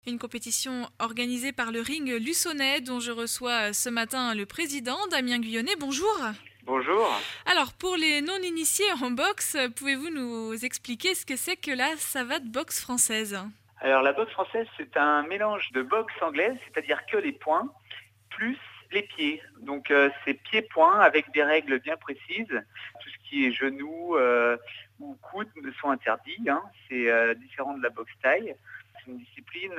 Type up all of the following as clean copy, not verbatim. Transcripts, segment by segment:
Une compétition organisée par le Ring Luçonnais dont je reçois ce matin le président Damien Guyonnet. Bonjour. Bonjour. Alors pour les non-initiés en boxe, pouvez-vous nous expliquer ce que c'est que la savate boxe française ? Alors la boxe française, c'est un mélange de boxe anglaise, c'est-à-dire que les poings, plus les pieds. Donc c'est pieds-poings avec des règles bien précises. Tout ce qui est genoux ou coudes sont interdits. C'est différent de la boxe thaï. C'est une discipline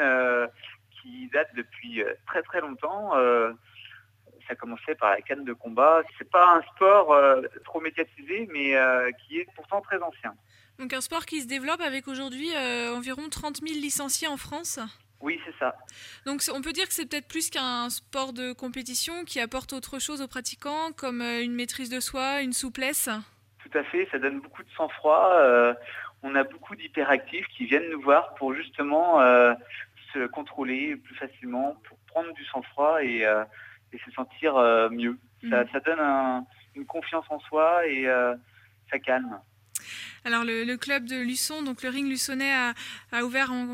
qui date depuis très très longtemps. Ça commençait par la canne de combat. C'est pas un sport trop médiatisé, mais qui est pourtant très ancien. Donc un sport qui se développe avec aujourd'hui environ 30 000 licenciés en France. Oui, c'est ça. Donc on peut dire que c'est peut-être plus qu'un sport de compétition qui apporte autre chose aux pratiquants, comme une maîtrise de soi, une souplesse. Tout à fait, ça donne beaucoup de sang-froid. On a beaucoup d'hyperactifs qui viennent nous voir pour justement se contrôler plus facilement, pour prendre du sang-froid et se sentir mieux. Ça donne une confiance en soi et ça calme. Alors le club de Luçon, donc le Ring Luçonnais, a ouvert en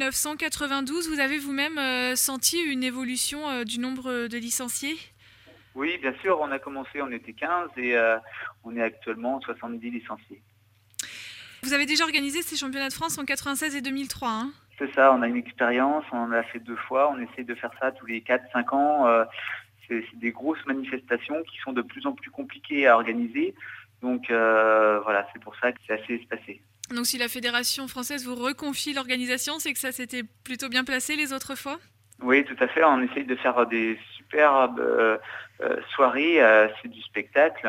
1992. Vous avez vous-même senti une évolution du nombre de licenciés ? Oui, bien sûr, on a commencé, on était 15 et on est actuellement 70 licenciés. Vous avez déjà organisé ces championnats de France en 96 et 2003, hein ? C'est ça, on a une expérience, on en a fait 2 fois, on essaie de faire ça tous les 4-5 ans. C'est des grosses manifestations qui sont de plus en plus compliquées à organiser. Donc voilà, c'est pour ça que c'est assez espacé. Donc si la Fédération française vous reconfie l'organisation, c'est que ça s'était plutôt bien placé les autres fois ? Oui, tout à fait. On essaye de faire des superbes soirées. C'est du spectacle.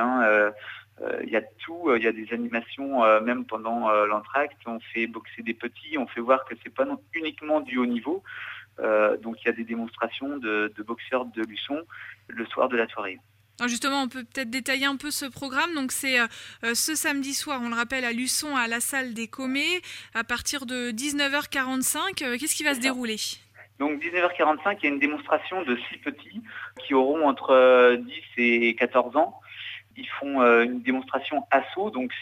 Il y a tout. Il y a des animations même pendant l'entracte. On fait boxer des petits. On fait voir que c'est pas uniquement du haut niveau. Donc il y a des démonstrations de boxeurs de Luçon le soir de la soirée. Alors justement, on peut peut-être détailler un peu ce programme. Donc c'est ce samedi soir, on le rappelle, à Luçon, à la salle des Comets, à partir de 19h45. Qu'est-ce qui va se dérouler ? Donc 19h45, il y a une démonstration de 6 petits qui auront entre 10 et 14 ans. Ils font une démonstration assaut, donc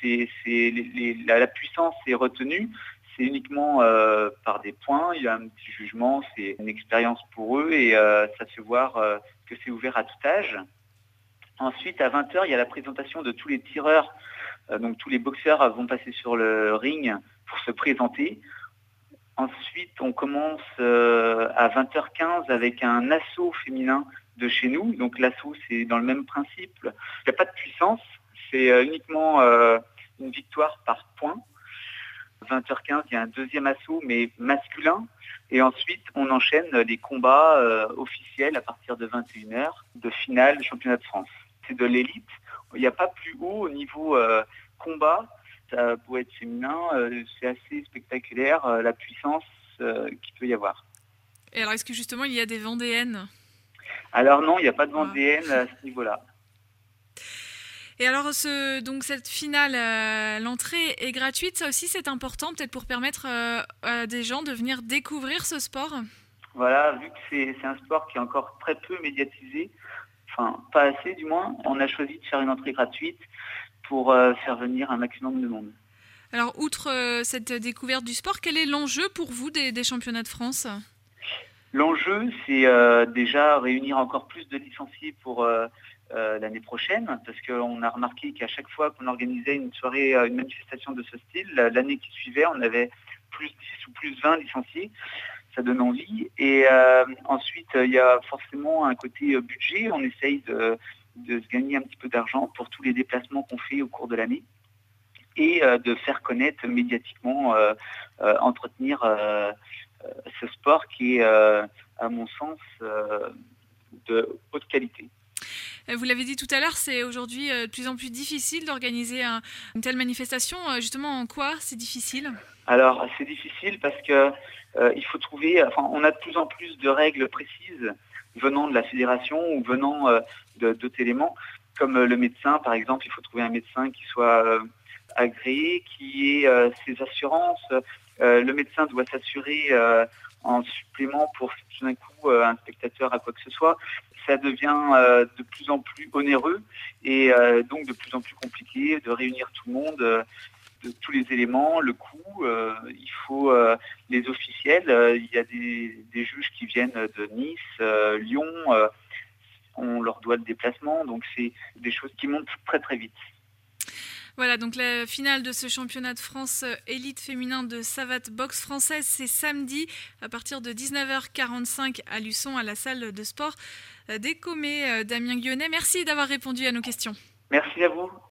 la puissance est retenue. C'est uniquement par des points, il y a un petit jugement, c'est une expérience pour eux et ça fait voir que c'est ouvert à tout âge. Ensuite, à 20h, il y a la présentation de tous les tireurs. Donc tous les boxeurs vont passer sur le ring pour se présenter. Ensuite, on commence à 20h15 avec un assaut féminin de chez nous. Donc l'assaut, c'est dans le même principe. Il n'y a pas de puissance, c'est uniquement une victoire par point. 20h15, il y a un deuxième assaut, mais masculin. Et ensuite, on enchaîne les combats officiels à partir de 21h, de finale du championnat de France. C'est de l'élite. Il n'y a pas plus haut au niveau combat. Ça peut être féminin, c'est assez spectaculaire, la puissance qu'il peut y avoir. Et alors, est-ce que justement, il y a des Vendéennes ? Alors non, il n'y a pas de Vendéennes à ce niveau-là. Et alors, donc cette finale, l'entrée est gratuite. Ça aussi, c'est important, peut-être pour permettre à des gens de venir découvrir ce sport. Voilà, vu que c'est un sport qui est encore très peu médiatisé, enfin pas assez du moins, on a choisi de faire une entrée gratuite pour faire venir un maximum de monde. Alors, outre cette découverte du sport, quel est l'enjeu pour vous des championnats de France ? L'enjeu, c'est déjà réunir encore plus de licenciés pour l'année prochaine, parce qu'on a remarqué qu'à chaque fois qu'on organisait une soirée, une manifestation de ce style, l'année qui suivait, on avait plus 10 ou plus 20 licenciés. Ça donne envie. Et ensuite, il y a forcément un côté budget. On essaye de se gagner un petit peu d'argent pour tous les déplacements qu'on fait au cours de l'année et de faire connaître médiatiquement, entretenir ce sport qui est, à mon sens, de haute qualité. Vous l'avez dit tout à l'heure, c'est aujourd'hui de plus en plus difficile d'organiser une telle manifestation. Justement, en quoi c'est difficile ? Alors, c'est difficile parce que il faut trouver. Enfin, on a de plus en plus de règles précises venant de la fédération ou venant d'autres éléments, comme le médecin, par exemple. Il faut trouver un médecin qui soit agréé, qui ait ses assurances. Le médecin doit s'assurer en supplément pour tout d'un coup un spectateur à quoi que ce soit. Ça devient de plus en plus onéreux et donc de plus en plus compliqué de réunir tout le monde. de tous les éléments, le coût, il faut les officiels, il y a des juges qui viennent de Nice, Lyon, on leur doit le déplacement, donc c'est des choses qui montent très très vite. Voilà, donc la finale de ce championnat de France élite féminin de savate boxe française, c'est samedi à partir de 19h45 à Luçon, à la salle de sport des Comets. Damien Guionnet, merci d'avoir répondu à nos questions. Merci à vous.